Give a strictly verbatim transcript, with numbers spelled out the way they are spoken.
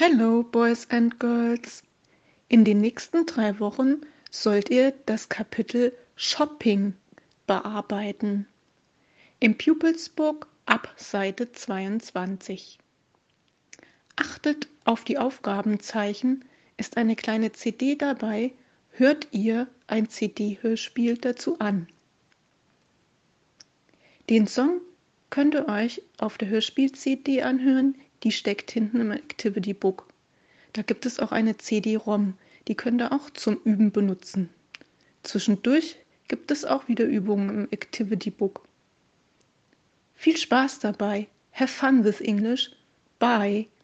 Hello, Boys and Girls! In den nächsten drei Wochen sollt ihr das Kapitel Shopping bearbeiten. Im Pupils Book ab Seite zweiundzwanzig. Achtet auf die Aufgabenzeichen, ist eine kleine C D dabei, hört ihr ein C D-Hörspiel dazu an. Den Song könnt ihr euch auf der Hörspiel-C D anhören, die steckt hinten im Activity Book. Da gibt es auch eine C D-ROM, die könnt ihr auch zum Üben benutzen. Zwischendurch gibt es auch wieder Übungen im Activity Book. Viel Spaß dabei! Have fun with English! Bye!